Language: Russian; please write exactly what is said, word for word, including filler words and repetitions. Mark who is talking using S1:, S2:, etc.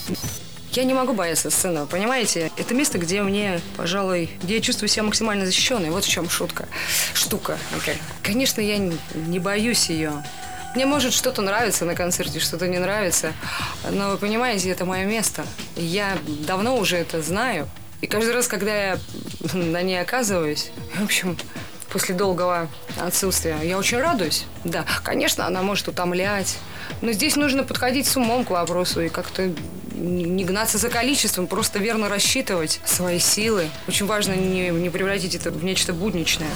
S1: Я не могу бояться сцены, понимаете? Это место, где мне, пожалуй, где я чувствую себя максимально защищенной. Вот в чем шутка, штука. Okay. Конечно, я не боюсь ее. Мне может что-то нравится на концерте, что-то не нравится. Но вы понимаете, это мое место. Я давно уже это знаю. И каждый раз, когда я на ней оказываюсь, в общем, после долгого отсутствия, я очень радуюсь. Да, конечно, она может утомлять. Но здесь нужно подходить с умом к вопросу и как-то не гнаться за количеством, просто верно рассчитывать свои силы. Очень важно не, не превратить это в нечто будничное.